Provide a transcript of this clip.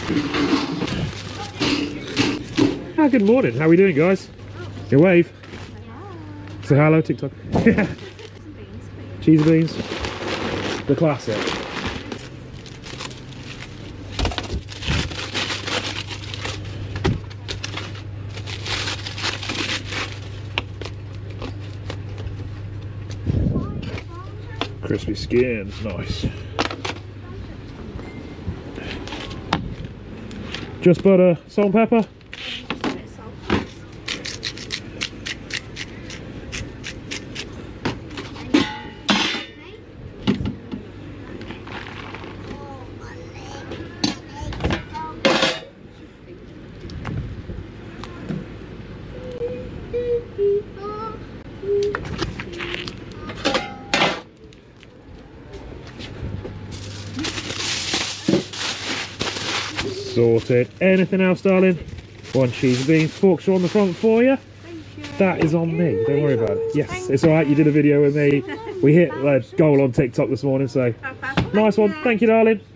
Ah, good morning. How are we doing, guys? Your wave. Say hello, TikTok. Cheese and beans. The classic. Crispy skins, nice. Just butter, salt and pepper. Sorted. Anything else, darling? One cheese and beans. Forks are on the front for you. That is on me. Don't worry about it. Yes, it's alright. You did a video with me. We hit a goal on TikTok this morning, so nice one. Thank you, darling.